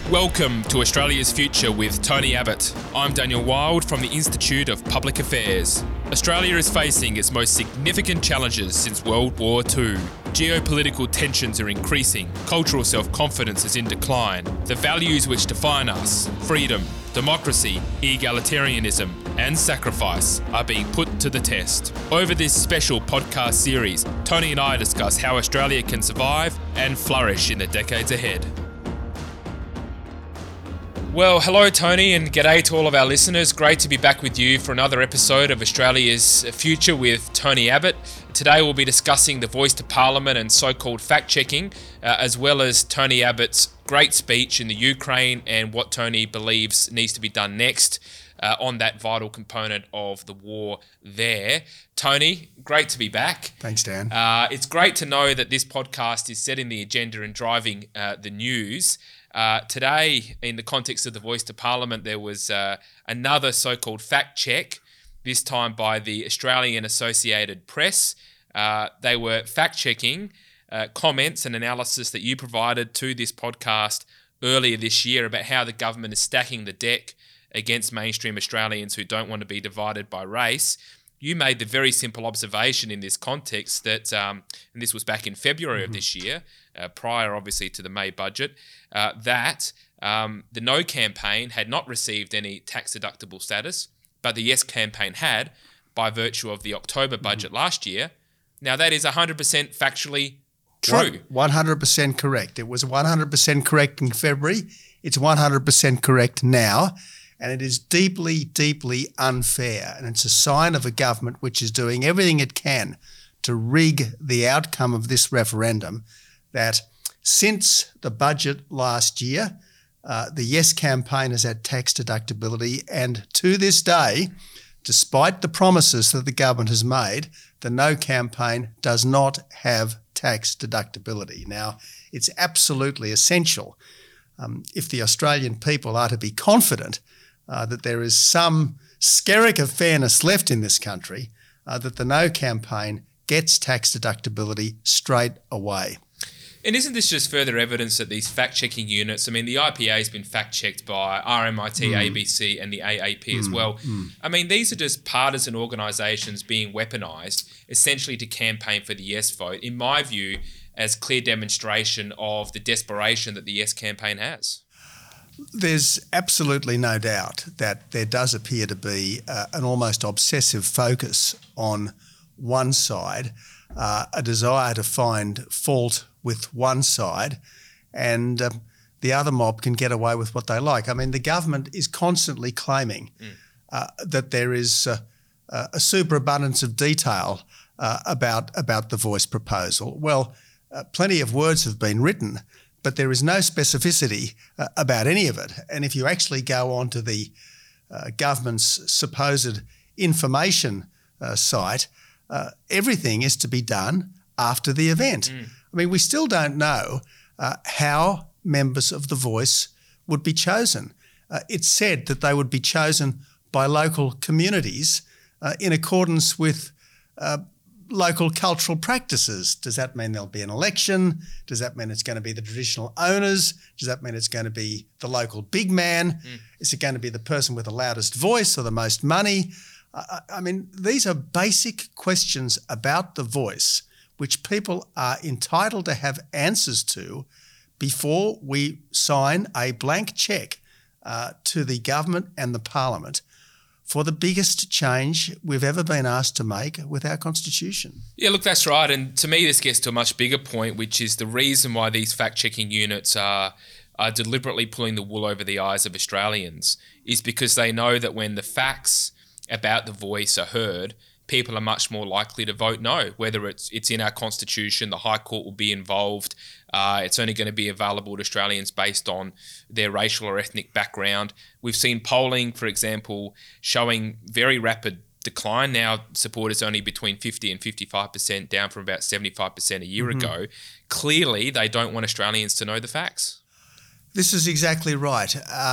Welcome to Australia's Future with Tony Abbott. I'm Daniel Wild from the Institute of Public Affairs. Australia is facing its most significant challenges since World War II. Geopolitical tensions are increasing, cultural self-confidence is in decline. The values which define us, freedom, democracy, egalitarianism, and sacrifice, are being put to the test. Over this special podcast series, Tony and I discuss how Australia can survive and flourish in the decades ahead. Well, hello Tony, and g'day to all of our listeners. Great to be back with you for another episode of Australia's Future with Tony Abbott. Today we'll be discussing the voice to Parliament and so-called fact-checking, as well as Tony Abbott's great speech in the Ukraine and what Tony believes needs to be done next on that vital component of the war there. Tony, great to be back. Thanks, Dan. It's great to know that this podcast is setting the agenda and driving the news. Today, in the context of the Voice to Parliament, there was another so-called fact check, this time by the Australian Associated Press. They were fact-checking comments and analysis that you provided to this podcast earlier this year about how the government is stacking the deck against mainstream Australians who don't want to be divided by race. You made the very simple observation in this context that, and this was back in February of this year, prior obviously to the May budget, that the No campaign had not received any tax-deductible status, but the Yes campaign had by virtue of the October budget last year. Now that is 100% factually true. 100% correct. It was 100% correct in February. It's 100% correct now. And it is deeply, deeply unfair. And it's a sign of a government which is doing everything it can to rig the outcome of this referendum, that since the budget last year, the Yes campaign has had tax deductibility. And to this day, despite the promises that the government has made, the No campaign does not have tax deductibility. Now, it's absolutely essential if the Australian people are to be confident that there is some skerrick of fairness left in this country, that the No campaign gets tax deductibility straight away. And isn't this just further evidence that these fact-checking units, I mean, the IPA has been fact-checked by RMIT, ABC and the AAP as well. I mean, these are just partisan organisations being weaponised essentially to campaign for the Yes vote, in my view, as clear demonstration of the desperation that the Yes campaign has. There's absolutely no doubt that there does appear to be an almost obsessive focus on one side, a desire to find fault with one side, and the other mob can get away with what they like. I mean, the government is constantly claiming that there is a superabundance of detail about the voice proposal. Well, plenty of words have been written, but there is no specificity about any of it. And if you actually go on to the government's supposed information site, everything is to be done after the event. I mean, we still don't know how members of the Voice would be chosen. It's said that they would be chosen by local communities in accordance with local cultural practices. Does that mean there'll be an election? Does that mean it's going to be the traditional owners? Does that mean it's going to be the local big man? Is it going to be the person with the loudest voice or the most money? I mean, these are basic questions about the voice which people are entitled to have answers to before we sign a blank cheque to the government and the Parliament for the biggest change we've ever been asked to make with our Constitution. Yeah, look, that's right. And to me, this gets to a much bigger point, which is the reason why these fact-checking units are deliberately pulling the wool over the eyes of Australians is because they know that when the facts about the voice are heard, people are much more likely to vote no, whether it's in our Constitution, the High Court will be involved, it's only going to be available to Australians based on their racial or ethnic background. We've seen polling, for example, showing very rapid decline. Now support is only between 50 and 55%, down from about 75% a year ago. Clearly, they don't want Australians to know the facts. This is exactly right.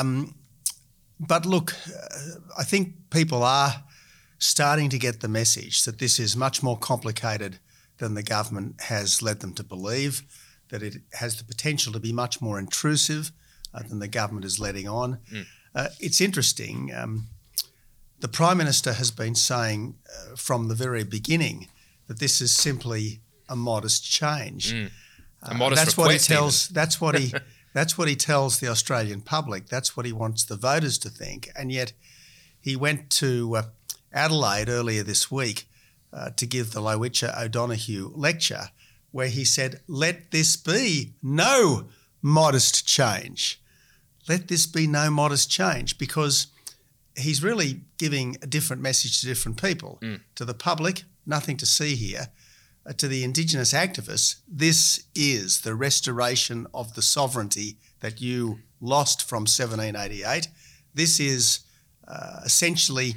But look, I think people are starting to get the message that this is much more complicated than the government has led them to believe, that it has the potential to be much more intrusive, than the government is letting on. It's interesting. The Prime Minister has been saying from the very beginning that this is simply a modest change. A modest that's what he request tells. even. That's what he tells the Australian public. That's what he wants the voters to think. And yet, he went to Adelaide earlier this week to give the Lowitja O'Donoghue lecture, where he said, "Let this be no modest change. Let this be no modest change," because he's really giving a different message to different people. To the public, nothing to see here. To the Indigenous activists, this is the restoration of the sovereignty that you lost from 1788. This is essentially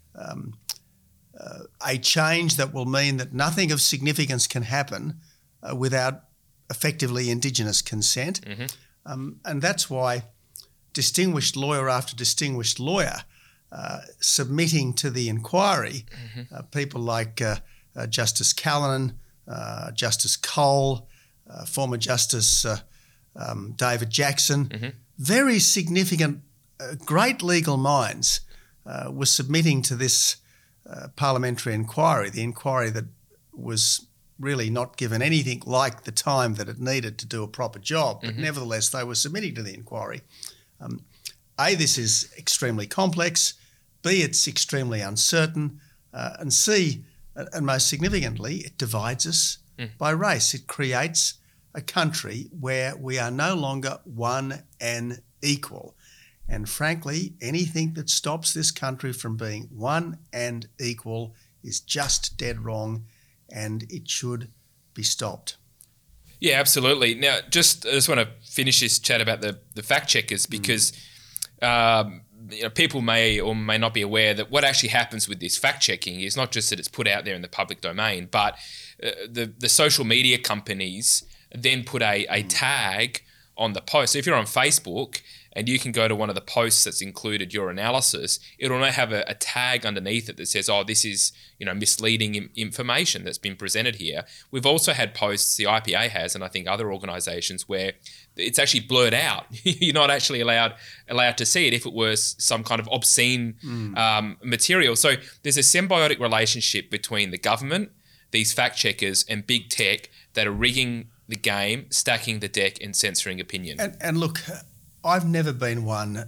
a change that will mean that nothing of significance can happen without effectively Indigenous consent. And that's why distinguished lawyer after distinguished lawyer submitting to the inquiry, people like Justice Callanan, Justice Cole, former Justice David Jackson, very significant, great legal minds were submitting to this parliamentary inquiry, the inquiry that was really not given anything like the time that it needed to do a proper job, but nevertheless they were submitting to the inquiry. A, this is extremely complex. B, it's extremely uncertain. And C, and most significantly, it divides us by race. It creates a country where we are no longer one and equal. And frankly, anything that stops this country from being one and equal is just dead wrong, and it should be stopped. Yeah, absolutely. Now, I just want to finish this chat about the fact checkers because people may or may not be aware that what actually happens with this fact checking is not just that it's put out there in the public domain, but the social media companies then put a tag on the post. So if you're on Facebook and you can go to one of the posts that's included your analysis, it'll have a tag underneath it that says, "Oh, this is misleading information that's been presented here." We've also had posts, the IPA has, and I think other organisations, where it's actually blurred out. You're not actually allowed to see it if it was some kind of obscene material. So there's a symbiotic relationship between the government, these fact checkers, and big tech that are rigging the game, stacking the deck, and censoring opinion. And look, I've never been one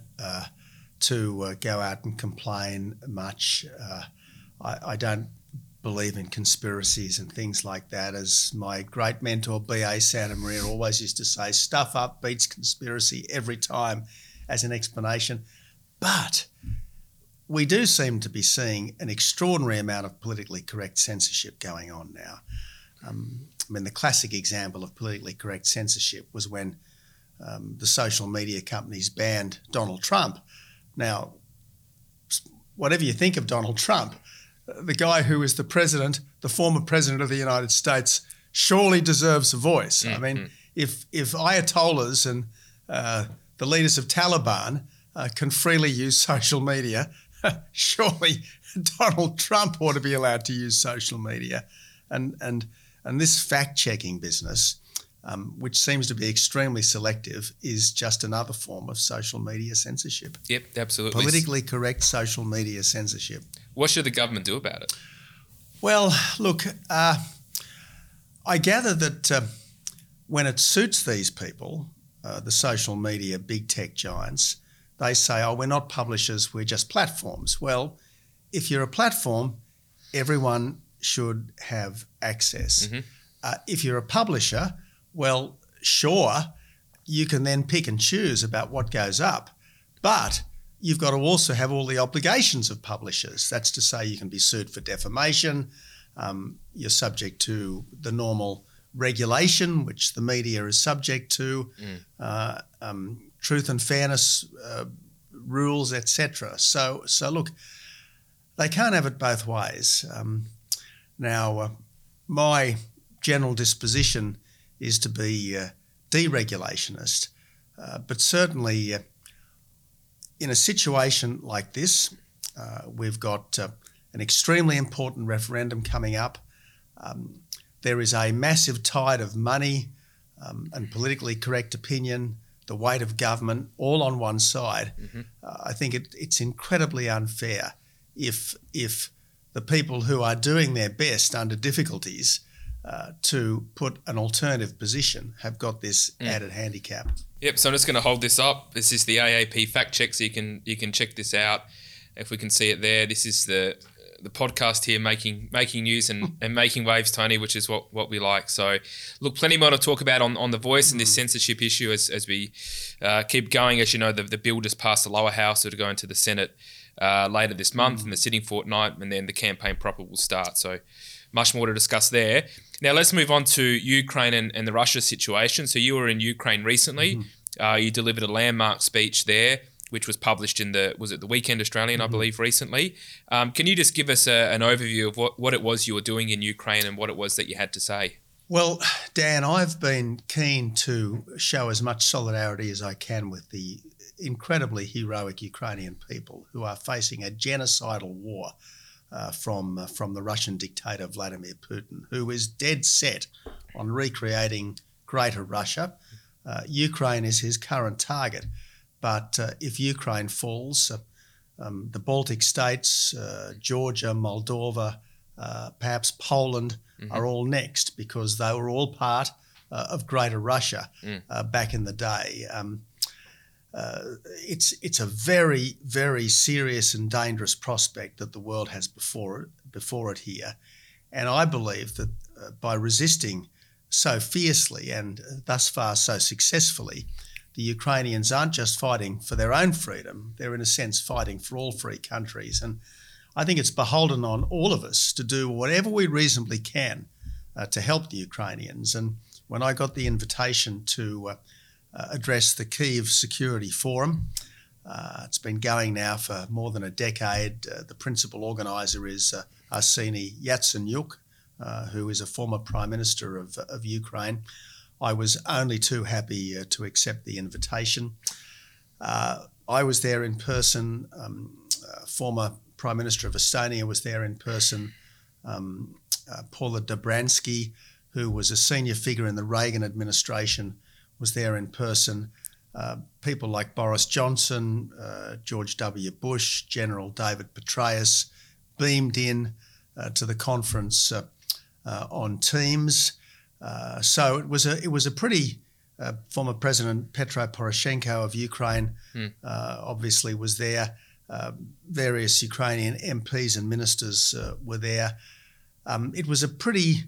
to go out and complain much. I don't believe in conspiracies and things like that. As my great mentor, B.A. Santa Maria, always used to say, stuff up beats conspiracy every time as an explanation. But we do seem to be seeing an extraordinary amount of politically correct censorship going on now. The classic example of politically correct censorship was when the social media companies banned Donald Trump. Now, whatever you think of Donald Trump, the guy who is the former president of the United States, surely deserves a voice. I mean, if Ayatollahs and the leaders of Taliban can freely use social media, surely Donald Trump ought to be allowed to use social media. And this fact-checking business, which seems to be extremely selective, is just another form of social media censorship. Yep, absolutely. Politically correct social media censorship. What should the government do about it? Well, look, I gather that when it suits these people, the social media big tech giants, they say, "Oh, we're not publishers, we're just platforms." Well, if you're a platform, everyone should have access. If you're a publisher, well, sure, you can then pick and choose about what goes up, but you've got to also have all the obligations of publishers. That's to say you can be sued for defamation, you're subject to the normal regulation, which the media is subject to, truth and fairness rules, etc. So look, they can't have it both ways. Now, my general disposition is to be deregulationist, but certainly in a situation like this, we've got an extremely important referendum coming up. There is a massive tide of money and politically correct opinion the weight of government all on one side, I think it's incredibly unfair if the people who are doing their best under difficulties to put an alternative position have got this added handicap. Yep. So I'm just going to hold this up. This is the AAP fact check, so you can check this out if we can see it there. This is the podcast here making news and making waves, Tony, which is what we like. So, look, plenty more to talk about on The Voice and this censorship issue as we keep going. As you know, the bill just passed the lower house, it'll go into the Senate later this month in the sitting fortnight, and then the campaign proper will start. So, much more to discuss there. Now, let's move on to Ukraine and the Russia situation. So, you were in Ukraine recently. You delivered a landmark speech there, which was published in the Weekend Australian, I believe, recently. Can you just give us an overview of what it was you were doing in Ukraine and what it was that you had to say? Well, Dan, I've been keen to show as much solidarity as I can with the incredibly heroic Ukrainian people who are facing a genocidal war from the Russian dictator Vladimir Putin, who is dead set on recreating Greater Russia. Ukraine is his current target. But if Ukraine falls, the Baltic states, Georgia, Moldova, perhaps Poland are all next, because they were all part of Greater Russia back in the day. It's a very, very serious and dangerous prospect that the world has before it here. And I believe that by resisting so fiercely and thus far so successfully, the Ukrainians aren't just fighting for their own freedom, they're in a sense fighting for all free countries. And I think it's beholden on all of us to do whatever we reasonably can to help the Ukrainians. And when I got the invitation to address the Kyiv Security Forum, it's been going now for more than a decade. The principal organiser is Arseny Yatsenyuk, who is a former Prime Minister of Ukraine. I was only too happy to accept the invitation. I was there in person. Former Prime Minister of Estonia was there in person. Paula Dobransky, who was a senior figure in the Reagan administration, was there in person. People like Boris Johnson, George W. Bush, General David Petraeus beamed in to the conference on Teams. So it was a pretty former President Petro Poroshenko of Ukraine obviously was there. Various Ukrainian MPs and ministers were there. It was a pretty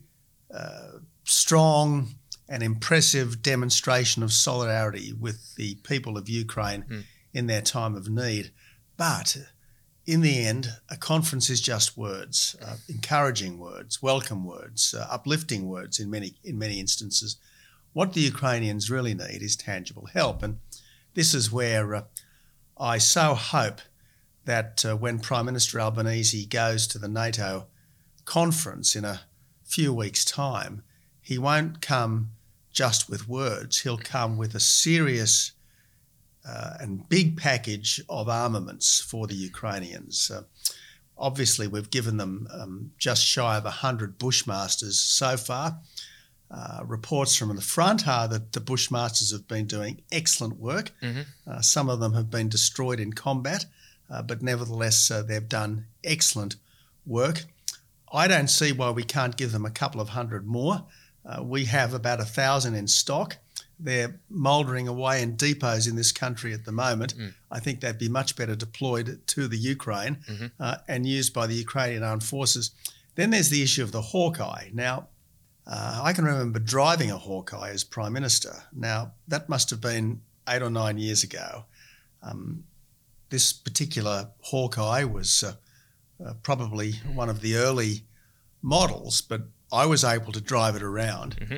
strong and impressive demonstration of solidarity with the people of Ukraine in their time of need. But in the end, a conference is just words, encouraging words, welcome words, uplifting words in many instances. What the Ukrainians really need is tangible help. And this is where I so hope that when Prime Minister Albanese goes to the NATO conference in a few weeks' time, he won't come just with words. He'll come with a serious and big package of armaments for the Ukrainians. Obviously, we've given them just shy of 100 Bushmasters so far. Reports from the front are that the Bushmasters have been doing excellent work. Some of them have been destroyed in combat, but nevertheless, they've done excellent work. I don't see why we can't give them a couple of hundred more. We have about 1,000 in stock. They're mouldering away in depots in this country at the moment. I think they'd be much better deployed to the Ukraine and used by the Ukrainian armed forces. Then there's the issue of the Hawkeye. Now, I can remember driving a Hawkeye as Prime Minister. Now, that must have been 8 or 9 years ago. This particular Hawkeye was probably one of the early models, but I was able to drive it around.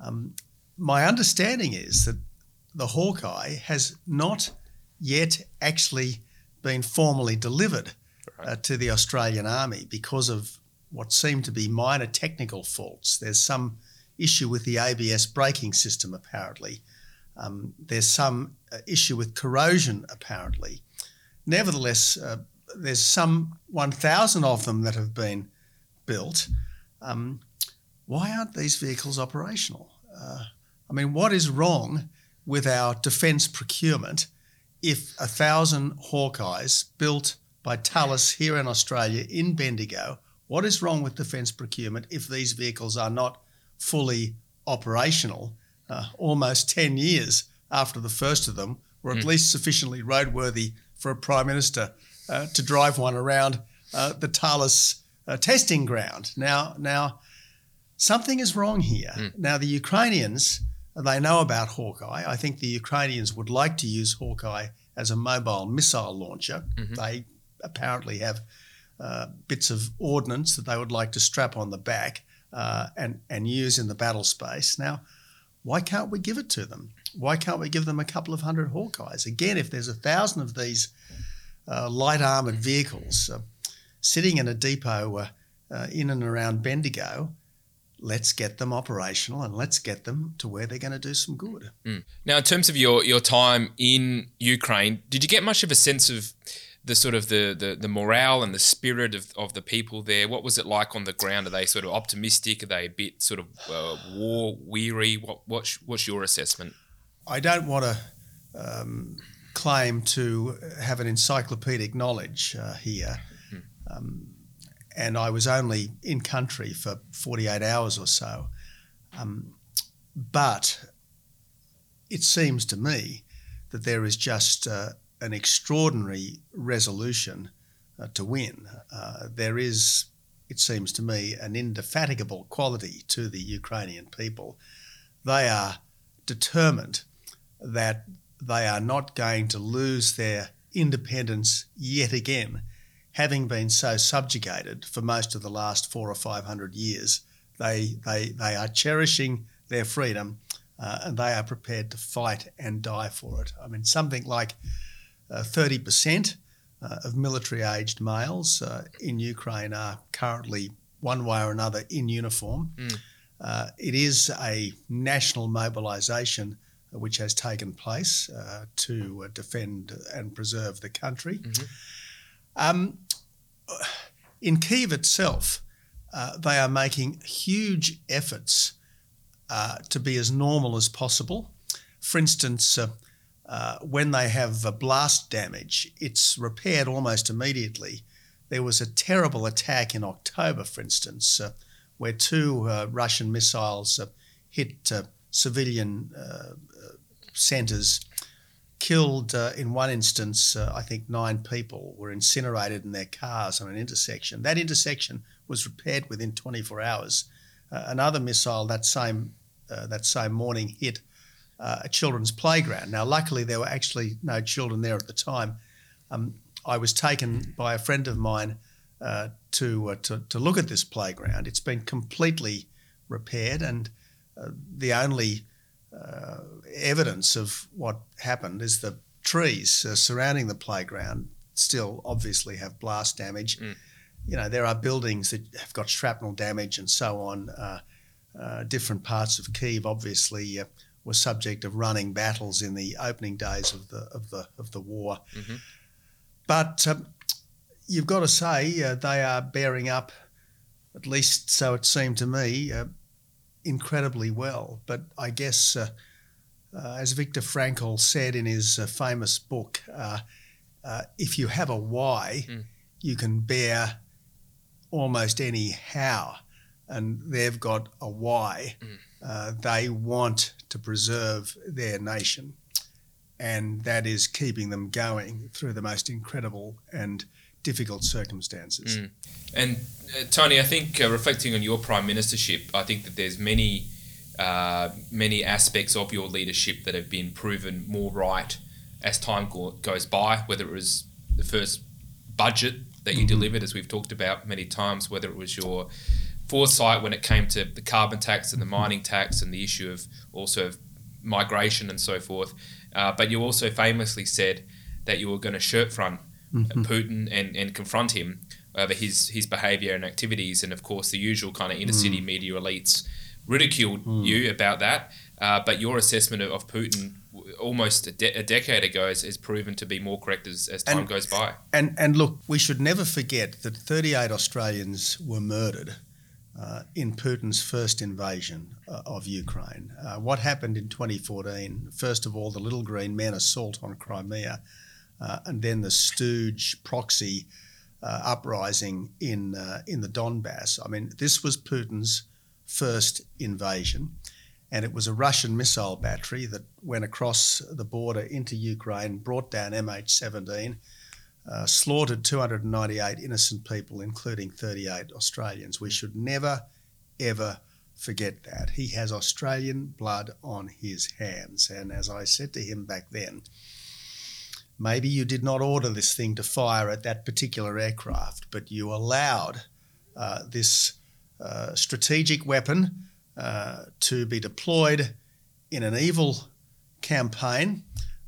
My understanding is that the Hawkeye has not yet actually been formally delivered to the Australian Army because of what seem to be minor technical faults. There's some issue with the ABS braking system, apparently. There's some issue with corrosion, apparently. Nevertheless, there's some 1,000 of them that have been built. Why aren't these vehicles operational? What is wrong with our defence procurement if 1,000 Hawkeyes built by Thales here in Australia in Bendigo, what is wrong with defence procurement if these vehicles are not fully operational almost 10 years after the first of them were at least sufficiently roadworthy for a Prime Minister to drive one around the Thales testing ground? Now, something is wrong here. Now, the Ukrainians, they know about Hawkeye. I think the Ukrainians would like to use Hawkeye as a mobile missile launcher. They apparently have bits of ordnance that they would like to strap on the back and use in the battle space. Now, why can't we give it to them? Why can't we give them a couple of hundred Hawkeyes? Again, if there's 1,000 of these light armoured vehicles sitting in a depot in and around Bendigo, let's get them operational and let's get them to where they're going to do some good. Now, in terms of your time in Ukraine, did you get much of a sense of the sort of the morale and the spirit of the people there? What was it like on the ground? Are they sort of optimistic? Are they a bit sort of war weary? What's your assessment? I don't want to claim to have an encyclopedic knowledge here. And I was only in country for 48 hours or so. But it seems to me that there is just an extraordinary resolution to win. There is, it seems to me, an indefatigable quality to the Ukrainian people. They are determined that they are not going to lose their independence yet again. Having been so subjugated for most of the last 400 or 500 years, they are cherishing their freedom and they are prepared to fight and die for it. I mean, something like 30% of military-aged males in Ukraine are currently, one way or another, in uniform. It is a national mobilisation which has taken place to defend and preserve the country. In Kyiv itself, they are making huge efforts to be as normal as possible. For instance, when they have blast damage, it's repaired almost immediately. There was a terrible attack in October, for instance, where two Russian missiles hit civilian centres, killed, in one instance, I think 9 people were incinerated in their cars on an intersection. That intersection was repaired within 24 hours. Another missile that same morning hit a children's playground. Now, luckily, there were actually no children there at the time. I was taken by a friend of mine to look at this playground. It's been completely repaired, and the only evidence of what happened is the trees surrounding the playground still obviously have blast damage. You know, there are buildings that have got shrapnel damage and so on. Different parts of Kyiv obviously were subject of running battles in the opening days of the war. But you've got to say they are bearing up, at least so it seemed to me, incredibly well. But I guess, as Viktor Frankl said in his famous book, if you have a why, you can bear almost any how. And they've got a why. They want to preserve their nation, and that is keeping them going through the most incredible and difficult circumstances. And Tony, I think reflecting on your prime ministership, I think that there's many aspects of your leadership that have been proven more right as time goes by, whether it was the first budget that you delivered, as we've talked about many times, whether it was your foresight when it came to the carbon tax and the mining tax and the issue of also migration and so forth. But you also famously said that you were going to shirt front Putin and confront him over his behaviour and activities. And of course, the usual kind of inner city media elites ridiculed you about that. But your assessment of Putin almost a decade ago has proven to be more correct as time goes by. And look, we should never forget that 38 Australians were murdered in Putin's first invasion of Ukraine. What happened in 2014? First of all, the Little Green Men assault on Crimea, and then the Stooge proxy uprising in the Donbass. I mean, this was Putin's first invasion, and it was a Russian missile battery that went across the border into Ukraine, brought down MH17, slaughtered 298 innocent people, including 38 Australians. We should never, ever forget that. He has Australian blood on his hands. And as I said to him back then, maybe you did not order this thing to fire at that particular aircraft, but you allowed this strategic weapon to be deployed in an evil campaign.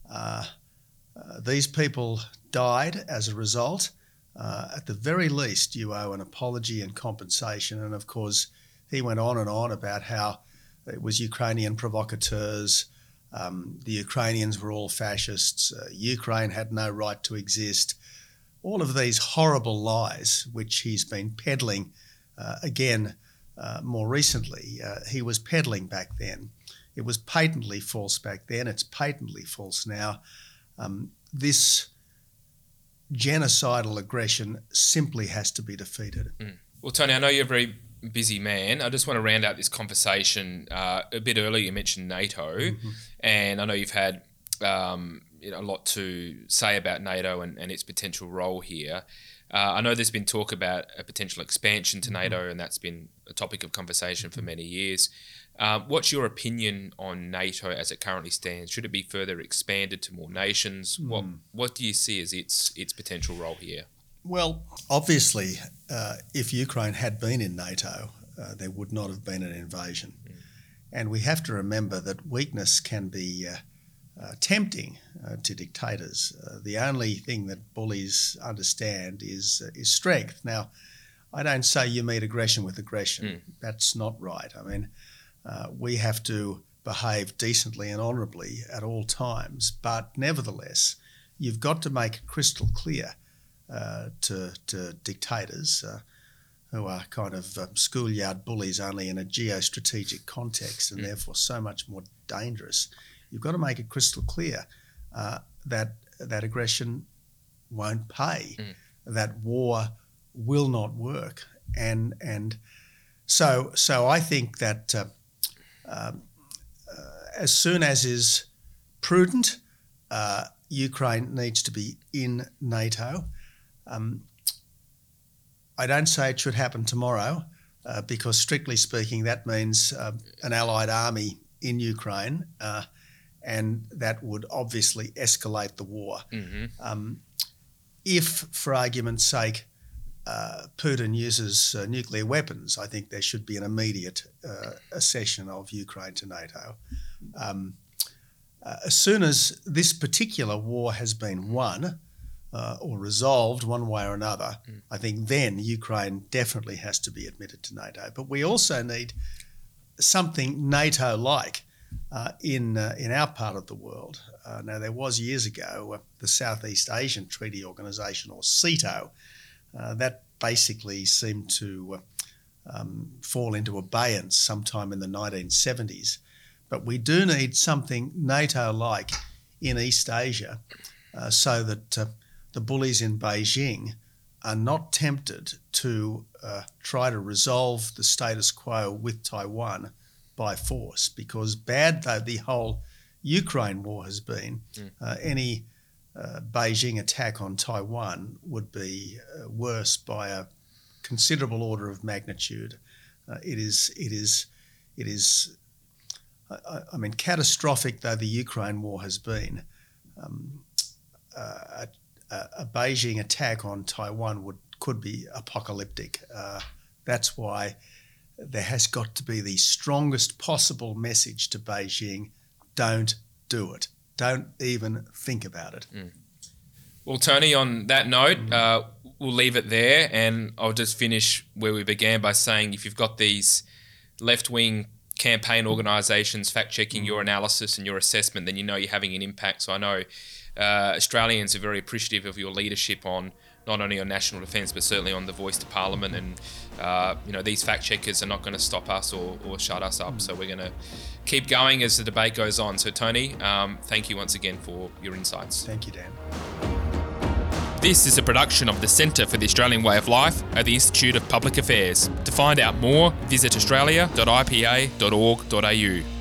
These people died as a result. At the very least, you owe an apology and compensation. And of course, he went on and on about how it was Ukrainian provocateurs. The Ukrainians were all fascists. Ukraine had no right to exist. All of these horrible lies, which he's been peddling again more recently. He was peddling back then. It was patently false back then. It's patently false now. This genocidal aggression simply has to be defeated. Well, Tony, I know you're a very busy man. I just want to round out this conversation. A bit earlier, you mentioned NATO, and I know you've had a lot to say about NATO and its potential role here. I know there's been talk about a potential expansion to NATO, and that's been a topic of conversation for many years. What's your opinion on NATO as it currently stands? Should it be further expanded to more nations? What do you see as its potential role here? Well, obviously, if Ukraine had been in NATO, there would not have been an invasion. And we have to remember that weakness can be tempting to dictators. The only thing that bullies understand is strength. Now, I don't say you meet aggression with aggression. That's not right. I mean, we have to behave decently and honourably at all times, but nevertheless, you've got to make it crystal clear to dictators who are kind of schoolyard bullies only in a geostrategic context and therefore so much more dangerous. You've got to make it crystal clear that aggression won't pay, that war will not work, and so I think that as soon as is prudent, Ukraine needs to be in NATO. I don't say it should happen tomorrow because, strictly speaking, that means an allied army in Ukraine, and that would obviously escalate the war. If, for argument's sake, Putin uses nuclear weapons, I think there should be an immediate accession of Ukraine to NATO. As soon as this particular war has been won or resolved one way or another, I think then Ukraine definitely has to be admitted to NATO. But we also need something NATO-like in our part of the world. Now, there was years ago the Southeast Asian Treaty Organisation, or SEATO, that basically seemed to fall into abeyance sometime in the 1970s. But we do need something NATO-like in East Asia so that the bullies in Beijing are not tempted to try to resolve the status quo with Taiwan by force, because bad though the whole Ukraine war has been, any Beijing attack on Taiwan would be worse by a considerable order of magnitude. It is. I mean, catastrophic though the Ukraine war has been, a Beijing attack on Taiwan could be apocalyptic. That's why there has got to be the strongest possible message to Beijing: don't do it. Don't even think about it. Well, Tony, on that note, we'll leave it there, and I'll just finish where we began by saying, if you've got these left-wing campaign organisations fact-checking your analysis and your assessment, then you know you're having an impact. So I know Australians are very appreciative of your leadership on not only on national defence, but certainly on the Voice to Parliament. And, these fact checkers are not going to stop us or shut us up. So we're going to keep going as the debate goes on. So, Tony, thank you once again for your insights. Thank you, Dan. This is a production of the Centre for the Australian Way of Life at the Institute of Public Affairs. To find out more, visit australia.ipa.org.au.